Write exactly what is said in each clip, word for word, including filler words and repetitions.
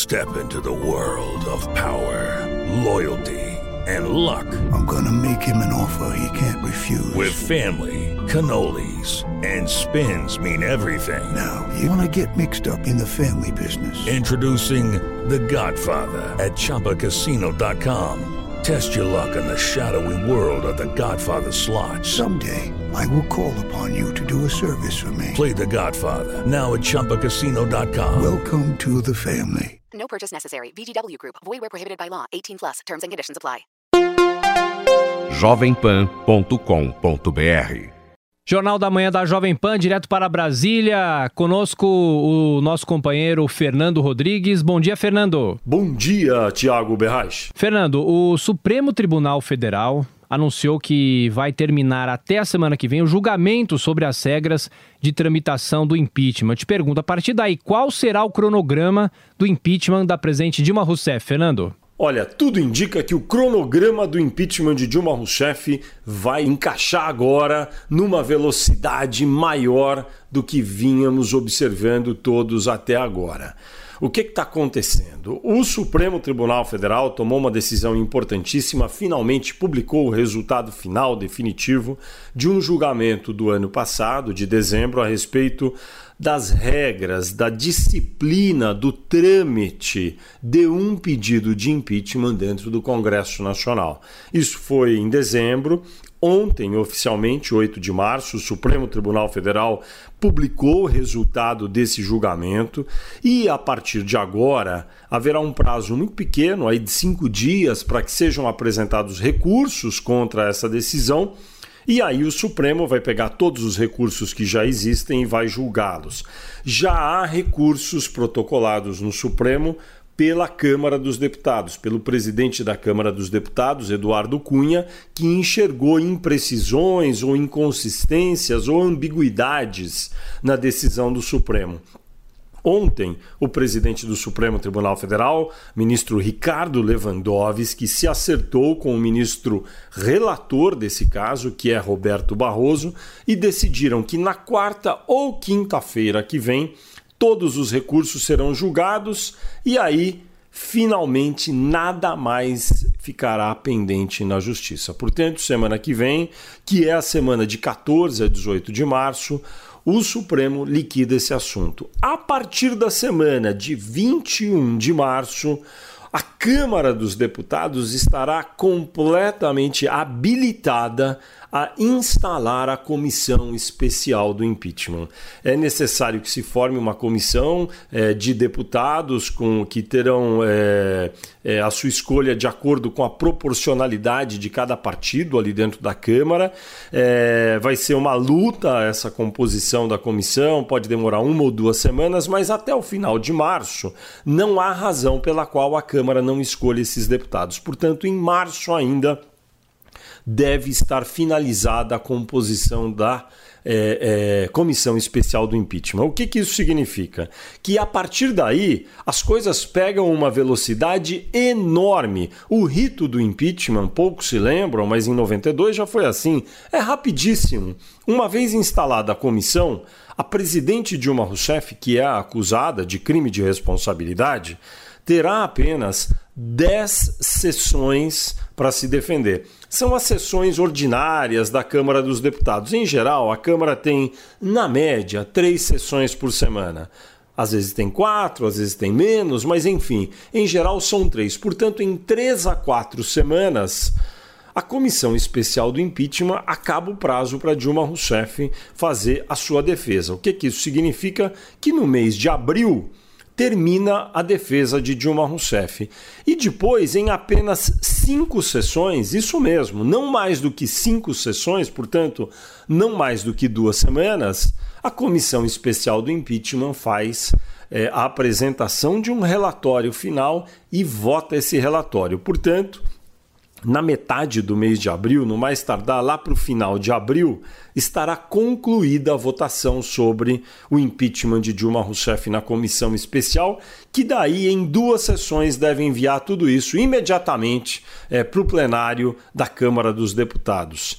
Step into the world of power, loyalty, and luck. I'm gonna make him an offer he can't refuse. With family, cannolis, and spins mean everything. Now, you wanna get mixed up in the family business. Introducing The Godfather at Chumba Casino dot com. Test your luck in the shadowy world of The Godfather slot. Someday, I will call upon you to do a service for me. Play The Godfather now at Chumba Casino dot com. Welcome to the family. No purchase necessary. V G W Group. Void where prohibited by law. eighteen plus. Terms and conditions apply. jovem pan ponto com ponto b r Jornal da Manhã da Jovem Pan, direto para Brasília. Conosco o nosso companheiro Fernando Rodrigues. Bom dia, Fernando. Bom dia, Tiago Berrais. Fernando, o Supremo Tribunal Federal anunciou que vai terminar até a semana que vem o julgamento sobre as regras de tramitação do impeachment. Eu te pergunto, a partir daí, qual será o cronograma do impeachment da presidente Dilma Rousseff, Fernando? Olha, tudo indica que o cronograma do impeachment de Dilma Rousseff vai encaixar agora numa velocidade maior do que vínhamos observando todos até agora. O que está acontecendo? O Supremo Tribunal Federal tomou uma decisão importantíssima, finalmente publicou o resultado final definitivo de um julgamento do ano passado, de dezembro, a respeito das regras, da disciplina, do trâmite de um pedido de impeachment dentro do Congresso Nacional. Isso foi em dezembro. Ontem, oficialmente, oito de março, o Supremo Tribunal Federal publicou o resultado desse julgamento e, a partir de agora, haverá um prazo muito pequeno, aí de cinco dias, para que sejam apresentados recursos contra essa decisão. E aí o Supremo vai pegar todos os recursos que já existem e vai julgá-los. Já há recursos protocolados no Supremo pela Câmara dos Deputados, pelo presidente da Câmara dos Deputados, Eduardo Cunha, que enxergou imprecisões ou inconsistências ou ambiguidades na decisão do Supremo. Ontem, o presidente do Supremo Tribunal Federal, ministro Ricardo Lewandowski, se acertou com o ministro relator desse caso, que é Roberto Barroso, e decidiram que na quarta ou quinta-feira que vem, todos os recursos serão julgados e aí, finalmente, nada mais ficará pendente na Justiça. Portanto, semana que vem, que é a semana de quatorze a dezoito de março, o Supremo liquida esse assunto. A partir da semana de vinte e um de março, a Câmara dos Deputados estará completamente habilitada a instalar a comissão especial do impeachment. É necessário que se forme uma comissão é, de deputados com, que terão é, é, a sua escolha de acordo com a proporcionalidade de cada partido ali dentro da Câmara. É, vai ser uma luta essa composição da comissão, pode demorar uma ou duas semanas, mas até o final de março não há razão pela qual a Câmara não escolha esses deputados. Portanto, em março ainda deve estar finalizada a composição da é, é, Comissão Especial do Impeachment. O que, que isso significa? Que a partir daí as coisas pegam uma velocidade enorme. O rito do impeachment, poucos se lembram, mas em noventa e dois já foi assim. É rapidíssimo. Uma vez instalada a comissão, a presidente Dilma Rousseff, que é a acusada de crime de responsabilidade, terá apenas dez sessões para se defender. São as sessões ordinárias da Câmara dos Deputados. Em geral, a Câmara tem, na média, três sessões por semana. Às vezes tem quatro, às vezes tem menos, mas enfim, em geral são três. Portanto, em três a quatro semanas, a Comissão Especial do Impeachment acaba o prazo para Dilma Rousseff fazer a sua defesa. O que, que isso significa? Que no mês de abril termina a defesa de Dilma Rousseff. E depois, em apenas cinco sessões, isso mesmo, não mais do que cinco sessões, portanto, não mais do que duas semanas, a Comissão Especial do Impeachment faz é, a apresentação de um relatório final e vota esse relatório. Portanto, na metade do mês de abril, no mais tardar lá para o final de abril, estará concluída a votação sobre o impeachment de Dilma Rousseff na comissão especial, que daí em duas sessões deve enviar tudo isso imediatamente é, para o plenário da Câmara dos Deputados.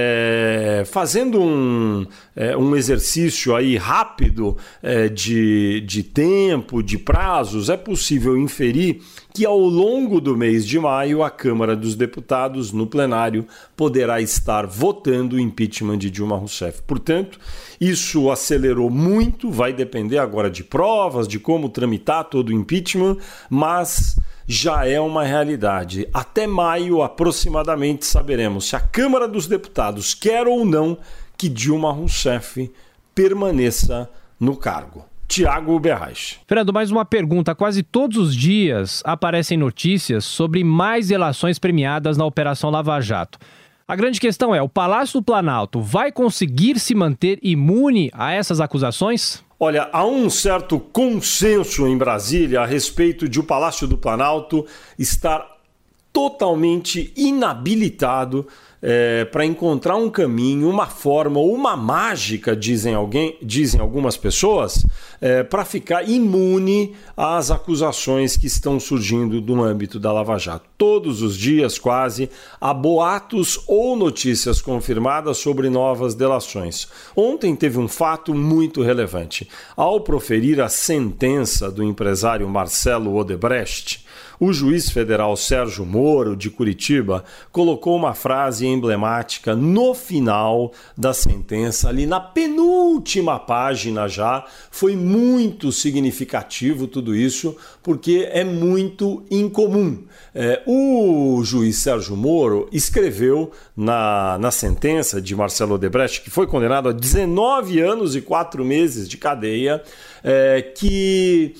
É, fazendo um, é, um exercício aí rápido é, de, de tempo, de prazos, é possível inferir que ao longo do mês de maio a Câmara dos Deputados, no plenário, poderá estar votando o impeachment de Dilma Rousseff. Portanto, isso acelerou muito, vai depender agora de provas, de como tramitar todo o impeachment, mas já é uma realidade. Até maio, aproximadamente, saberemos se a Câmara dos Deputados quer ou não que Dilma Rousseff permaneça no cargo. Tiago Berraich. Fernando, mais uma pergunta. Quase todos os dias aparecem notícias sobre mais delações premiadas na Operação Lava Jato. A grande questão é, o Palácio do Planalto vai conseguir se manter imune a essas acusações? Olha, há um certo consenso em Brasília a respeito de o Palácio do Planalto estar totalmente inabilitado é, para encontrar um caminho, uma forma ou uma mágica, dizem, alguém, dizem algumas pessoas, é, para ficar imune às acusações que estão surgindo no âmbito da Lava Jato. Todos os dias, quase, há boatos ou notícias confirmadas sobre novas delações. Ontem teve um fato muito relevante. Ao proferir a sentença do empresário Marcelo Odebrecht, o juiz federal Sérgio Moro, de Curitiba, colocou uma frase emblemática no final da sentença, ali na penúltima página já. Foi muito significativo tudo isso, porque é muito incomum. É, o juiz Sérgio Moro escreveu na, na sentença de Marcelo Odebrecht, que foi condenado a dezenove anos e quatro meses de cadeia, é, que...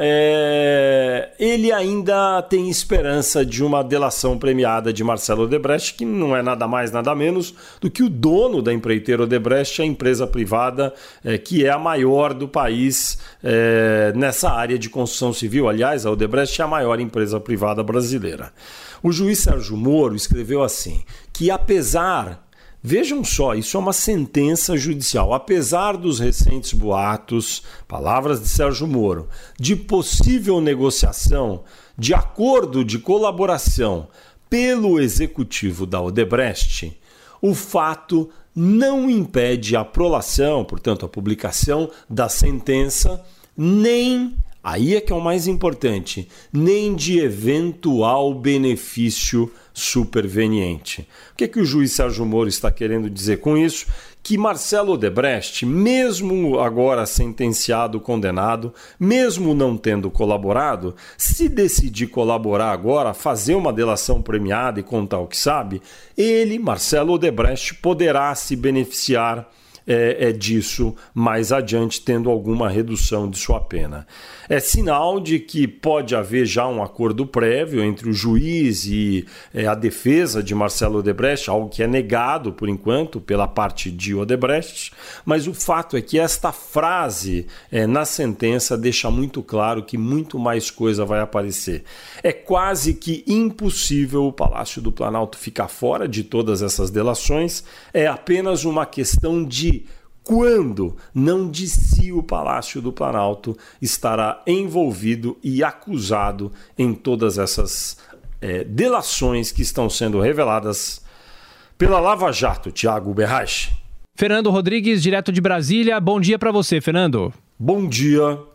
É, ele ainda tem esperança de uma delação premiada de Marcelo Odebrecht, que não é nada mais, nada menos do que o dono da empreiteira Odebrecht, a empresa privada é, que é a maior do país é, nessa área de construção civil. Aliás, a Odebrecht é a maior empresa privada brasileira. O juiz Sérgio Moro escreveu assim, que apesar... Vejam só, isso é uma sentença judicial. Apesar dos recentes boatos, palavras de Sérgio Moro, de possível negociação, de acordo de colaboração pelo executivo da Odebrecht, o fato não impede a prolação, portanto a publicação da sentença, nem, aí é que é o mais importante, nem de eventual benefício superveniente. O que é que o juiz Sérgio Moro está querendo dizer com isso? Que Marcelo Odebrecht, mesmo agora sentenciado, condenado, mesmo não tendo colaborado, se decidir colaborar agora, fazer uma delação premiada e contar o que sabe, ele, Marcelo Odebrecht, poderá se beneficiar É, é disso mais adiante, tendo alguma redução de sua pena. É sinal de que pode haver já um acordo prévio entre o juiz e é, a defesa de Marcelo Odebrecht, algo que é negado por enquanto pela parte de Odebrecht, mas o fato é que esta frase é, na sentença deixa muito claro que muito mais coisa vai aparecer. É quase que impossível o Palácio do Planalto ficar fora de todas essas delações, é apenas uma questão de quando, não de se o Palácio do Planalto estará envolvido e acusado em todas essas é, delações que estão sendo reveladas pela Lava Jato. Tiago Berraich. Fernando Rodrigues, direto de Brasília. Bom dia para você, Fernando. Bom dia.